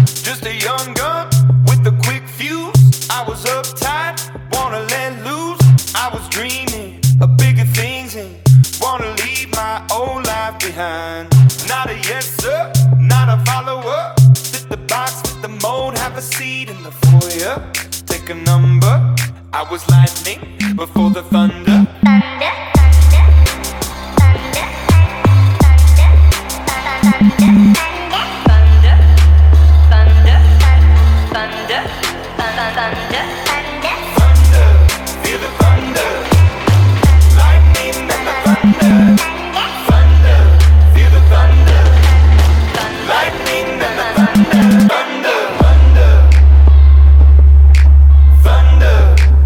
just a young gun with a quick fuse. I was uptight, wanna let loose. I was dreaming of bigger things and wanna leave my old life behind. Not a yes sir, not a follower. Fit the box, fit the mold, have a seat in the foyer. Take a number. I was lightning before the thunder. Thunder. Feel the thunder, lightning and the thunder. Thunder, feel the thunder, lightning and the thunder. Thunder, thunder, thunder.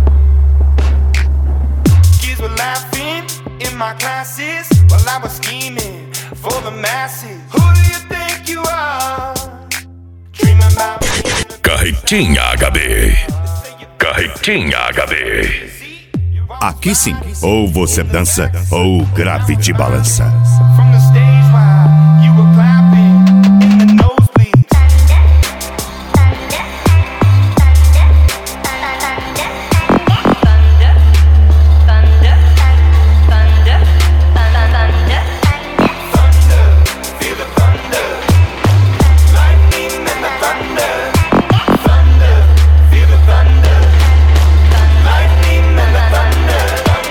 Kids were laughing in my classes while I was scheming for the masses. Who do you think you are? Dreaming about Carretinha HB. Carretinha HB. Aqui sim, ou você dança ou o grave te balança. from the stage while you were clapping in the nosebleeds. Thunder, feel the thunder, lightning and the thunder. Thunder, feel the thunder, lightning and the thunder.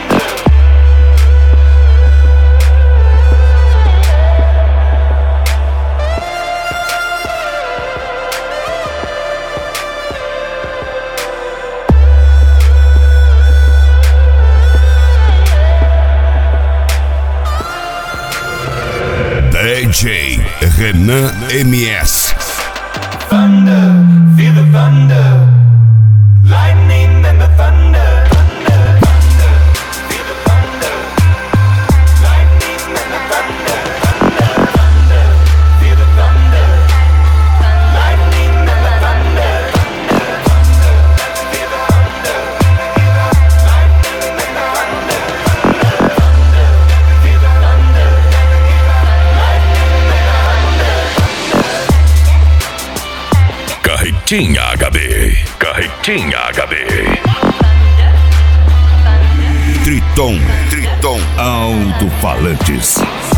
DJ Renan MS. Thunder, feel the thunder, lightning and the thunder. Thunder, thunder, feel the thunder, lightning and the thunder. Thunder, thunder, feel the thunder, lightning and the thunder. Thunder, thunder, feel the thunder, lightning and the thunder. Thunder, thunder, feel the thunder, lightning and the thunder. Carretinha HB. Carretinha HB. Triton, Alto-Falantes.